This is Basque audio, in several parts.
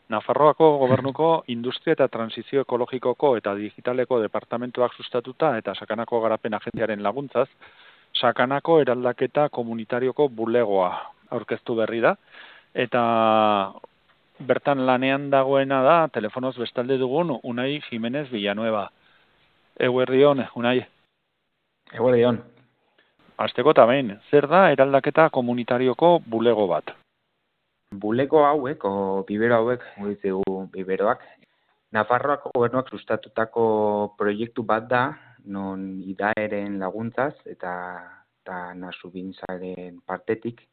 Nafarroako gobernuko industria eta transizio ekologikoko eta digitaleko departamentuak sustatuta eta Sakanako garapen agentziaren laguntzaz, Sakanako eraldaketa komunitarioko bulegoa aurkeztu berri da, eta bertan lanean dagoena da, telefonoz bestalde dugun, Unai Jimenez Villanueva. Eguerdion, Unai. Eguerdion. Hasteko eta behin, zer da eraldaketa komunitarioko bulego bat? Bulego hauek, o bibero hauek, ditzegu biberoak, Nafarroako gobernuak sustatutako proiektu bat da, non IDAEren laguntzaz eta Nasubintzaren partetik,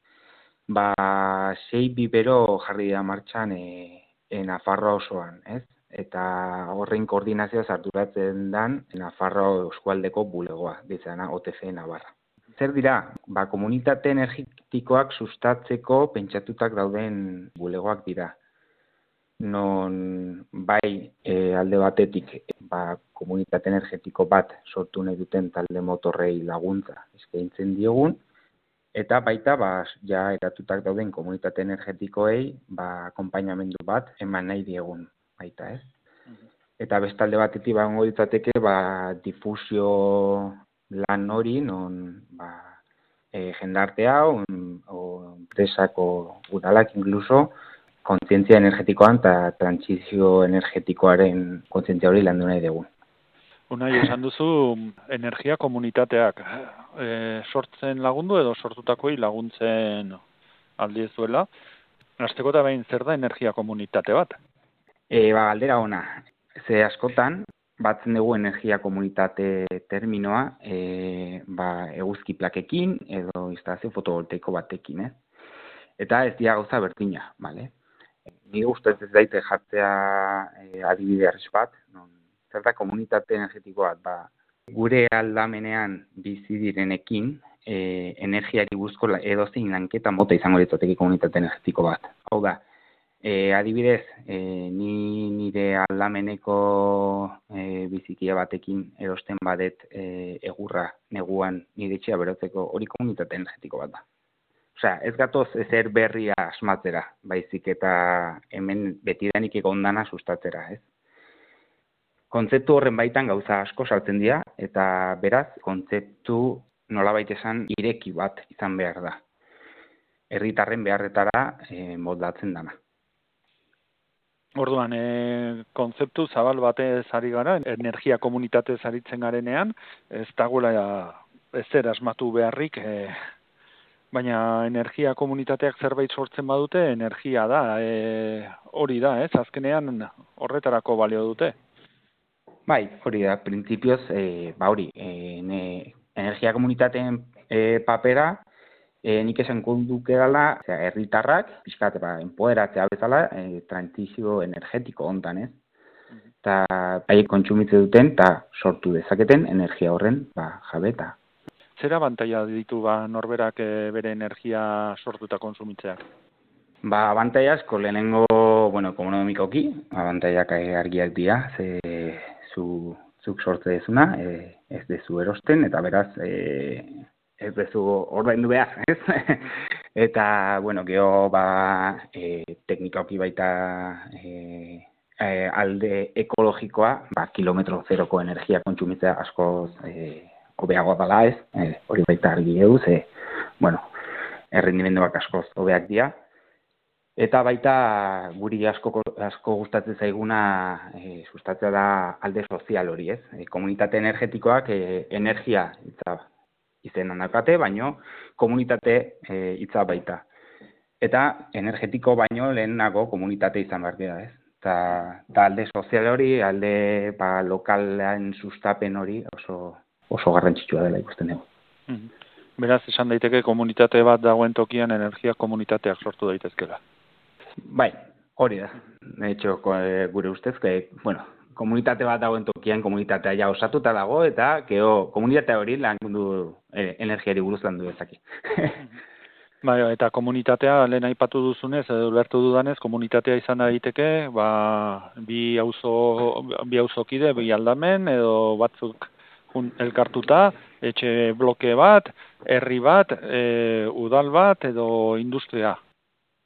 6 bibero jarri da martxan Nafarroa osoan, ez? Eta horren koordinazioa arduratzen dan Nafarroa eskualdeko bulegoa, ditzena OTC Navarra. Zer dira? Komunitate energetikoak sustatzeko pentsatutak dauden bulegoak dira. Non bai alde batetik komunitate energetiko bat sortu nahi duten talde motorrei laguntza eskaintzen diogun, eta baita ja eratutak dauden komunitate energetikoei akonpainamendu bat eman nahi diegun baita, ez? Eta bestalde batetik egongo litzateke difusio lan hori non jendartea o enpresako udalak inkluso kontzientzia energetikoan eta trantsizio energetikoaren kontzientzia hori landu nahi dugu. Unai, esan duzu energia komunitateak sortzen lagundu edo sortutakoi laguntzen aldiezuela. Hasteko eta behin, zer da energia komunitate bat? Galdera ona. Ze askotan, batzen dugu energia komunitate terminoa eguzki plakekin edo instalazio fotovoltaiko batekin, Eta ez dira gauza berdina, bale? Nire ustez ez daite jartzea adibide arris bat, zer da komunitate energetiko bat, gure aldamenean bizi direnekin energiari buruzko edozein lanketa mota izango litzateke komunitate energetiko bat. Hau da, adibidez, ni nire aldameneko bizikia batekin erosten badet egurra neguan nire etxea berotzeko, hori komunitate energetiko bat da. Osea, ez gatoz ezer berria asmatzera, baizik eta hemen betidanik egondana sustatzera, ez? Kontzeptu horren baitan gauza asko sartzen dira, eta beraz, kontzeptu nolabait esan ireki bat izan behar da. Herritarren beharretara moldatzen dana. Orduan, kontzeptu zabal batez ari gara, energia komunitatez aritzen garenean, ez dagoela ezer asmatu beharrik, baina energia komunitateak zerbait sortzen badute, energia da, hori da, ez? Azkenean horretarako balio dute. Bai, hori da, printzipioz, energia komunitateen papera, nik esan konduke dela, herritarrak, pixkat, enpoderatzea bezala, trantsizio energetiko hontan, ez? Eta bai kontsumitze duten, eta sortu dezaketen energia horren, jabeta. Zer abantaila ditu norberak bere energia sortu eta konsumitzeak? Abantaila asko lehenengo, ekonomikoki, abantailak argiak dira, ze zuk sortze dezuna, ez dezu erosten, eta beraz, ez dezu ordaindu behar, ez? Eta, geho, teknikoki baita alde ekologikoa, kilometro zeroko energia kontsumitzea askoz hobeagoa dela, ez? Hori baita argi eus, errendimenduak askoz hobeak dira. Eta baita guri asko gustatzen zaiguna sustatzea da alde sozial hori, ez? Komunitate energetikoak energia izena daukate, baino komunitate hitza baita. Eta energetiko baino lehenago komunitate izan behar dira, ez? Eta alde sozial hori, alde lokalen sustapen hori oso garrantzitsua dela ikusten dugu. Beraz, esan daiteke komunitate bat dagoen tokian energia komunitateak sortu daitezkela. Bai, hori da. De hecho, gure ustez, komunitate bat dagoen tokian komunitatea ja osatuta dago, eta komunitatea hori energiari buruz landu dezake. Bai, eta komunitatea, lehen aipatu duzunez, edo ulertu dudanez, komunitatea izan daiteke, bi auzokide, bi aldamen, edo batzuk elkartuta, etxe bloke bat, herri bat, udal bat, edo industria.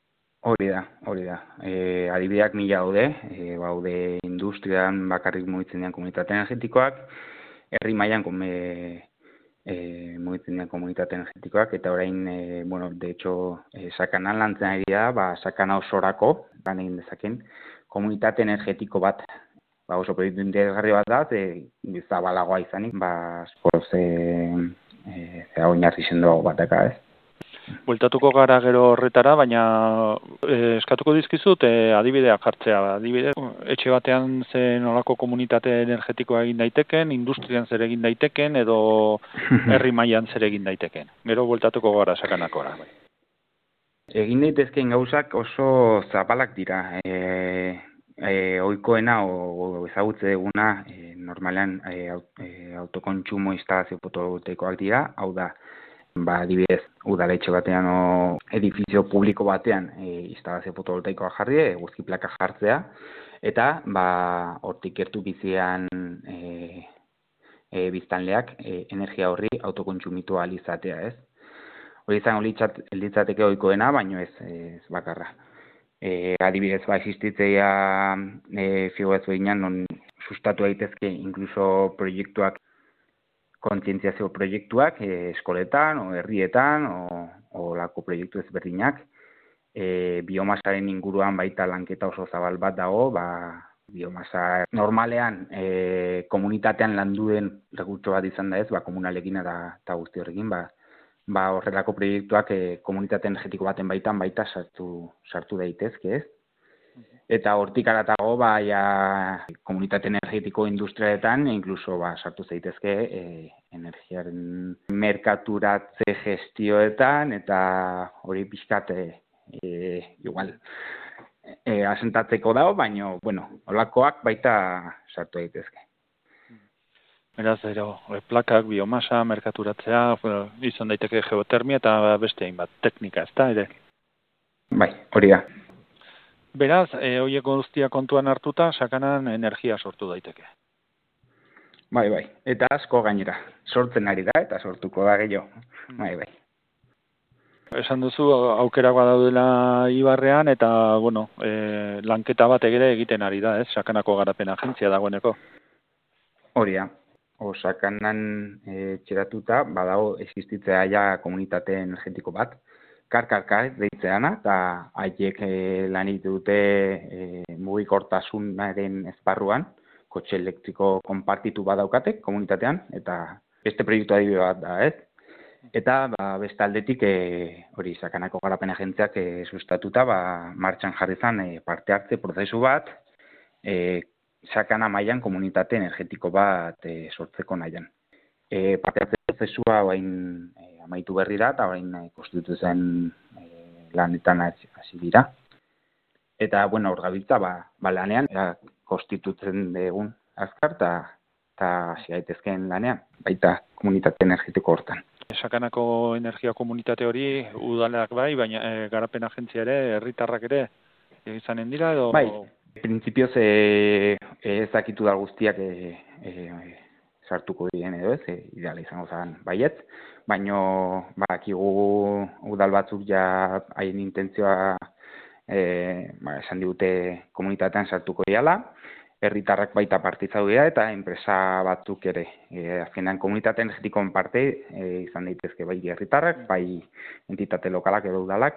Hori da, hori da. Adibideak mila daude, baude industrian bakarrik mugitzen diren komunitate energetikoak, herri mailan mugitzen diren komunitate energetikoak, eta orain, bueno, de hecho, sakanan lantzen ari da, sakana osorako, lan egin dezaken, komunitate energetiko bat, oso proiektu interesgarri bat da, zabalagoa izanik, askoz, oinarri sendoago bataka, ez? Bueltatuko gara gero horretara, baina eskatuko dizkizut adibideak jartzea. Adibide, etxe batean ze nolako komunitate energetikoa egin daiteken, industrian zer egin daiteken, edo herri mailan zer egin daiteken. Gero bueltatuko gara sakanakora. Egin daitezkeen gauzak oso zabalak dira. Ohikoena o ezagutze duguna normalean autokontsumo instalazio fotovoltaikoak dira, hau da, adibidez, udaletxe batean o edifizio publiko batean instalazio fotovoltaikoa jarri, eguzki plaka jartzea, eta hortik gertu bizian biztanleak energia horri autokontsumitu ahal izatea, ez? Hori izango litzateke ohikoena, baino ez bakarra. Adibidez, existitzea figura ezberdinak non sustatu daitezke inkluso proiektuak, kontzientziazio proiektuak eskoletan, o herrietan, o lako proiektu ezberdinak. Biomasaren inguruan baita lanketa oso zabal bat dago, biomasa normalean komunitatean landuen recurso bat izan da ez, komunalekin eta guzti horrekin, horrelako proiektuak komunitate energetiko baten baitan baita sartu daitezke, ez? Eta hortik aratago, komunitate energetiko industrialetan, inkluso sartu zaitezke energiaren merkaturatze gestioetan, eta hori pixkat igual asentatzeko dago, baina, holakoak baita sartu daitezke. Beraz, plakak, biomasa, merkaturatzea, izan daiteke geotermia eta beste hainbat teknika, ezta ere? Bai, hori da. Beraz, horiek guztia kontuan hartuta, sakanan energia sortu daiteke. Bai, eta asko gainera. Sortzen ari da eta sortuko da gehiago. Bai. Esan duzu, aukerak badaudela Ibarrean, eta, lanketa bat ere egiten ari da, ez? Sakanako garapen agentzia dagoeneko. Hori da. Sakanan txeratuta, badago existitzea ja komunitate energetiko bat, kar deitzeana, eta haiek lan dute mugikortasunaren esparruan, kotxe elektriko konpartitu badaukate komunitatean, eta beste proiektu adibide bat da, ez? Eta beste aldetik hori sakanako garapen agentziak sustatuta martxan jarri zen parte hartze prozesu bat, sakana mailan komunitate energetiko bat sortzeko nahian. Parte hartze prozesua amaitu berri da, eta orain konstitutzen lanetan hasi dira. Eta, hor gabiltza, lanean, konstitutzen dugun azkar, eta hasi gaitezkeen lanean, baita komunitate energetiko hortan. Sakanako energia komunitate hori udalak bai, baina garapen agentzia ere, herritarrak ere, izanen dira edo? Bai, printzipioz ezakitu da guztiak sartuko diren edo ez, ideala izango zen baietz, baino badakigu udal batzuk ja haien intentzioa esan digute komunitatean sartuko diala, herritarrak baita partitza dira eta enpresa batzuk ere. Azkenean komunitate energetikoen parte izan daitezke bai herritarrak, bai entitate lokalak edo udalak,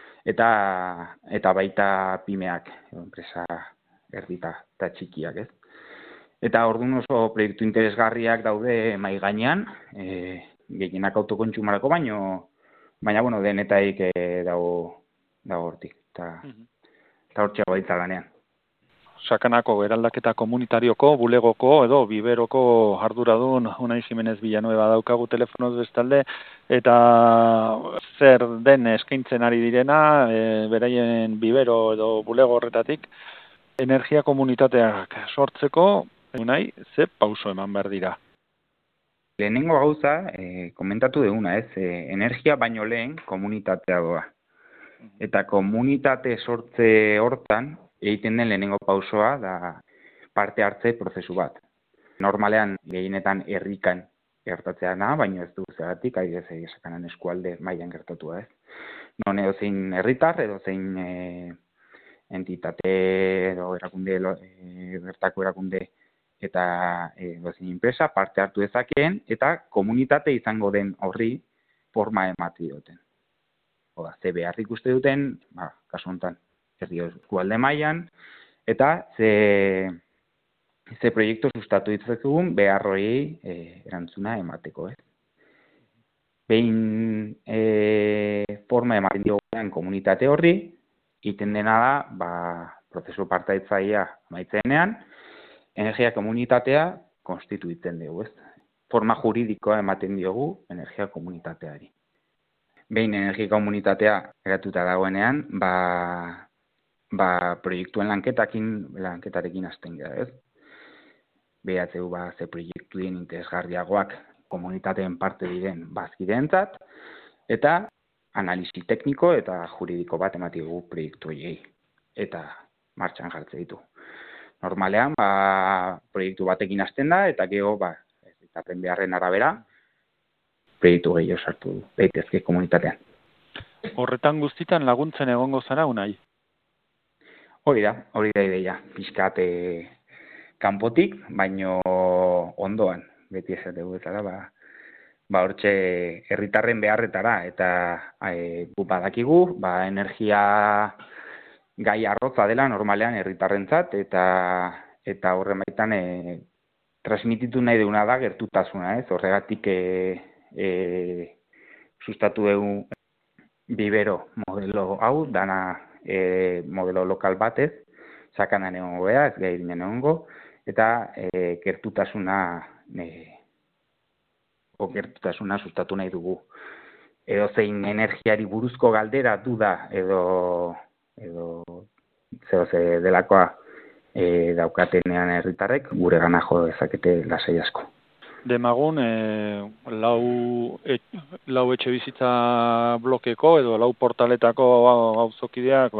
eta baita pimeak, enpresa erdita eta txikiak, ez? Eta orduan oso proiektu interesgarriak daude mahai gainean, gehienak autokontsumarako, baina denetaik dago hortik, eta hortxe baitza lanean. Sakanako eraldaketa komunitarioko, bulegoko edo biberoko arduradun Unai Jimenez Villanueva daukagu telefonoz bestalde, eta zer den eskaintzen ari direna, beraien bibero edo bulego horretatik, energia komunitateak sortzeko, Unai, ze pauso eman behar dira? Lehenengo gauza, komentatu duguna, ez, energia baino lehen komunitatea doa. Eta komunitate sortze hortan, egiten den lehenengo pausoa da parte hartze prozesu bat. Normalean, gehienetan herrikan gertatzea da, baina ez du zeratik, adibidez sakanan eskualde mailan gertatua, ez. non edozein herritar, edozein entitate edo erakunde, bertako erakunde eta edozein enpresa parte hartu dezakeen, eta komunitate izango den horri forma emati duten. Oda, ze behar ikuste duten, kasu honetan, eskualde mailan, eta ze proiektu sustatu ditzakegun behar hori erantzuna emateko, ez? Behin forma ematen diogunean komunitate horri, egiten dena da, prozesu partaidetzailea amaitzenean, energia komunitatea konstituitzen dugu, ez? Forma juridikoa ematen diogu energia komunitateari. Behin energia komunitatea eratuta dagoenean, proiektuen lanketarekin hasten gara, ez? Behatzeu ze proiektu dien interesgarriagoak komunitateen parte diren bazkideentzat, eta analisi tekniko eta juridiko bat ematigu proiektu horiei, eta martxan jartze ditu. Normalean, proiektu batekin hasten da, eta gero, herritarren beharren arabera, proiektu gehiago sartu daitezke komunitatean. Horretan guztitan laguntzen egongo zara unai? Hori da ideia. Pixkat kanpotik, baino ondoan, beti esategu bezala, hortxe herritarren beharretara, eta badakigu, energia gai arrotza dela normalean herritarrentzat, eta horren baitan transmititu nahi duguna da gertutasuna, ez? Horregatik sustatu dugu Bibero modelo hau, dana modelo lokal batez, sakanan egongo bea, ez gairinen egongo, eta gertutasuna sustatu nahi dugu. Edo zein energiari buruzko galdera duda edo ze delakoa daukatenean herritarrek gure gana jo dezakete lasai asko. Demagun, lau etxe bizitza blokeko edo lau portaletako auzokideak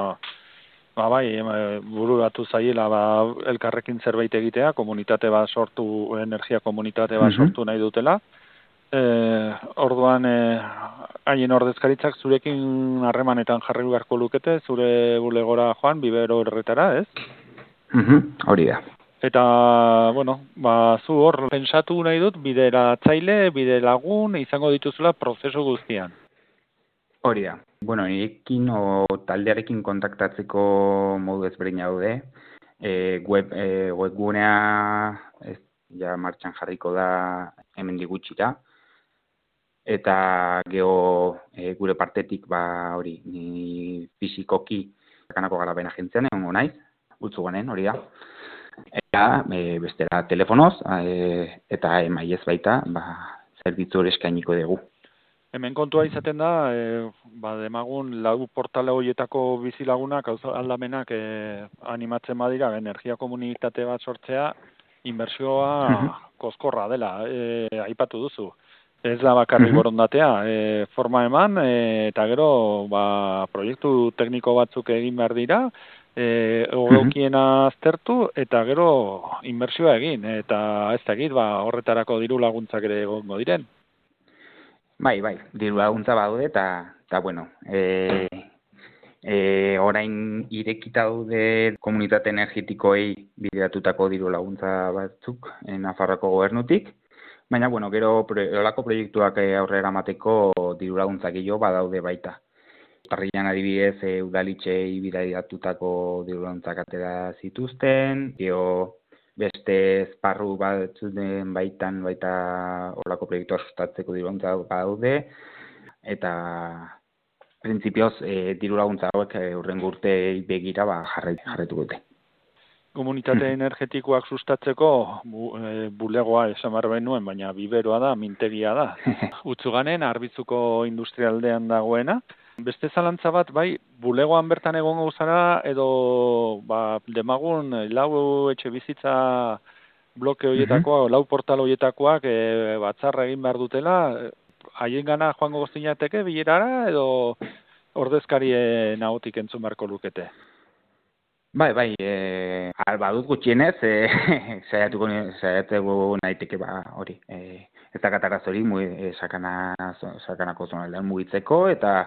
bururatu zaiela elkarrekin zerbait egitea, komunitate bat sortu, energia komunitate bat sortu nahi dutela. Orduan, haien ordezkaritzak zurekin harremanetan jarri beharko lukete, zure bulegora joan, Bibero herretara, ez? Hori da. Eta, zu hor pentsatu nahi dut, bideratzaile, bide lagun, izango dituzula prozesu guztian. Hori da. Nirekin taldearekin kontaktatzeko modu ezberdina daude. Webgunea martxan jarriko da hemendik gutxira. Eta gure partetik ni fisikoki Sakanako Garapen Agentzian egongo naiz, Utzuganen, hori da. Eta bestera telefonoz eta emaiez baita zerbitzu hori eskainiko dugu. Hemen kontua izaten da, demagun lau portale horietako bizilagunak, aldamenak animatzen badira, energia komunitate bat sortzea, inbertsioa koskorra dela, aipatu duzu. Ez da bakarrik borondatea, forma eman, eta gero proiektu tekniko batzuk egin behar dira, egokiena aztertu, eta gero inbertsioa egin, eta ez dakit, horretarako diru laguntzak ere egongo diren. Bai, diru laguntza badaude, eta orain irekita daude komunitate energetikoei bideratutako diru laguntza batzuk Nafarroako gobernutik, baina, gero olako proiektuak aurrera eramateko diru laguntza gehiago badaude baita. Urtarrilean adibidez, udalitxei bideratutako diru laguntzak atera zituzten, beste esparru batzuten baitan baita olako proiektua sustatzeko diru laguntza badaude, eta printzipioz diru laguntza hauek hurrengo urteei begira jarraitu dute. Komunitate energetikoak sustatzeko bulegoa esan behar nuen, baina Biberoa da, mintegia da. Utzuganen, Arbizuko industrialdean dagoena. Beste zalantza bat, bulegoan bertan egongo zara, edo demagun lau etxe bizitza bloke horietakoa, lau portal horietakoak batzarra egin behar dutela, haien gana joango goztinateke bilerara, edo ordezkarien ahotik entzun beharko lukete? Badut gutxienez, saiatuko nahiteke hori. Ez da kataraz hori, Sakanako zonaldean mugitzeko, eta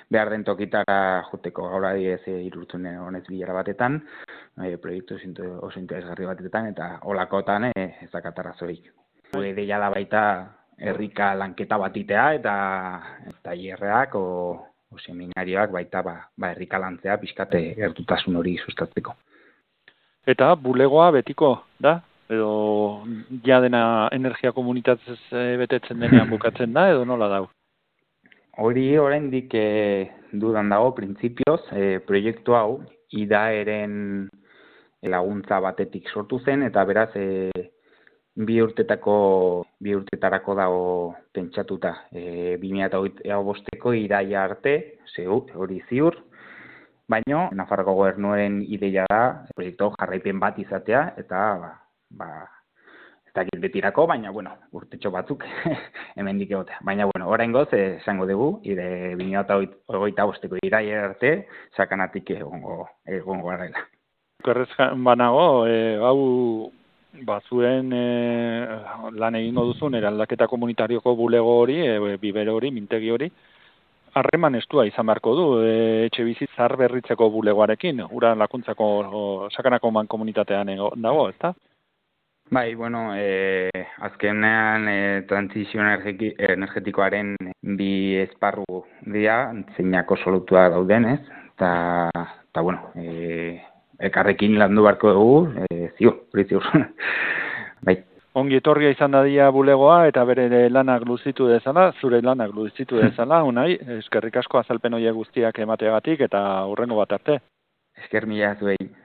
behar den tokitara joteko. Gaur adibidez Irurtzun honez bilara batetan, proiektu oso interesgarri batetan, eta olakotan ez dakat arrazoik. Ideia da baita herrika lanketa batitea eta tailerrak o seminarioak baita herrika lantzea pixkate gertutasun hori sustatzeko. Eta bulegoa betiko da? Edo ja dena energia komunitatez betetzen denean bukatzen da, edo nola dau? Hori oraindik dudan dago, printzipioz, proiektu hau IDAEren laguntza batetik sortu zen, eta beraz bi urtetarako dago pentsatuta. 2025ko iraila arte, hori ziur, baina Nafarroko gobernuaren ideia da proiektu jarraipen bat izatea, eta ez dakit betirako, baina, urtetxo batzuk hemendik egotea. Baina, oraingoz esango dugu, 2025ko iraila arte, sakanatik egongo garela. Okerrez banago, hau bazuen lan egingo duzun, eraldaketa komunitarioko bulego hori, bibero hori, mintegi hori, harreman estua izan beharko du, etxe bizi zahar berritzeko bulegoarekin, ura lakuntzako sakanako mankomunitatean dago, ezta? Bai, azkenean transizio energetikoaren bi esparru dira, zeinak oso lotuak dauden, ez? Eta elkarrekin landu beharko dugu, ziur. Bai. Ongi etorria izan dadia bulegoa eta bere lanak luzitu dezala, zure lanak luzitu dezala, Unai, eskerrik asko azalpen horiek guztiak emateagatik eta hurrengo bat arte. Esker mila zuei.